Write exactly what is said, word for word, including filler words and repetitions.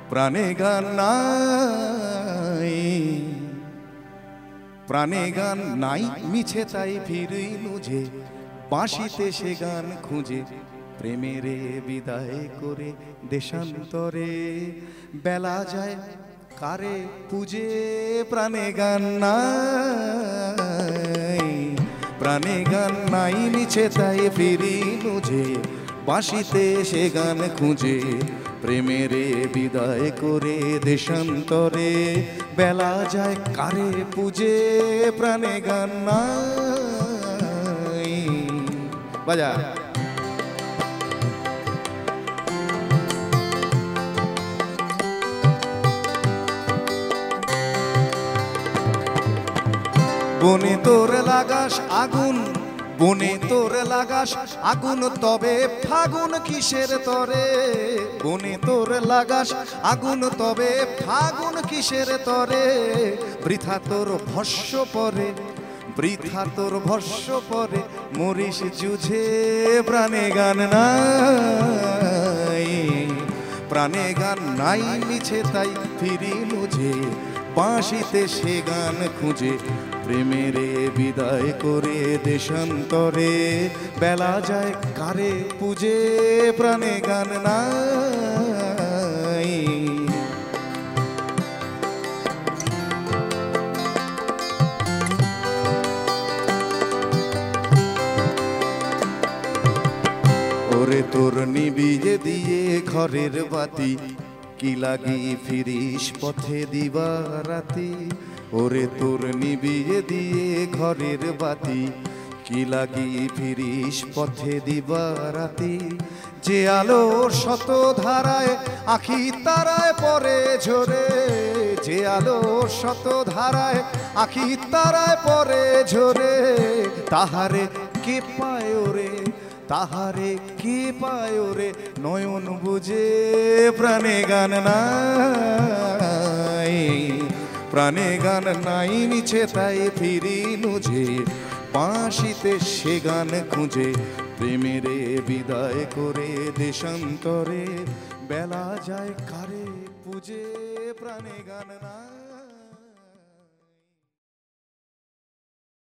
প্রাণে গান নাই, প্রাণে গান নাই মিছে তাই ফিরি নুঝে, বাঁশিতে সে গান খুঁজে প্রেমেরে বিদায় করে দেশান্তরে বেলা যায় কারে পুজে। প্রাণে গান নাই, প্রাণে গান নাই মিছে তাই ফিরি নুঝে, বাঁশিতে সে গান খুঁজে প্রেমেরে বিদায় করে দেশান্তরে বেলা যায় কারে পুজে। প্রাণে গান নাই। বাজা বনে তোর লাগাস আগুন, বনে তোর লাগাস আগুন, তবে ফাগুন কিসের তরে। বনে তোর লাগাস আগুন, তবে ফাগুন কিসের তরে। বৃথা তোর ভস্য পরে, বৃথা তোর ভস্য পরে, মরিস যুঝে। প্রাণে গান নাই, প্রাণে গান নাই মিছে তাই ফিরি মুঝে, বাঁশিতে সে গান খুঁজে প্রেমেরে বিদায় করে দেশান্তরে বেলা যায় কারে পুজে। প্রাণে গান নাই। ওরে তোর নিবিয়ে দিয়ে ঘরের বাতি, কি লাগি ফিরিস পথে দিবা রাতি। ওরে তোর নিবিয়ে দিয়ে ঘরের বাতি, কি লাগি ফিরিস পথে দিবা রাতি। যে আলোর শত ধারায় আখি তারায় পরে ঝরে, যে আলোর শত ধারায় আখি তারায় পরে ঝরে, তাহারে কে পায় ওরে, তাহারে কে পায় ওরে নয়ন বুঝে। প্রাণে গান নাই, প্রাণে গান নাই মিছে তাই ফিরি নুঝে, বাঁশিতে সে গান খুঁজে প্রেমেরে বিদায় করে দেশান্তরে বেলা যায় কারে পুজে। প্রাণে গান নাই।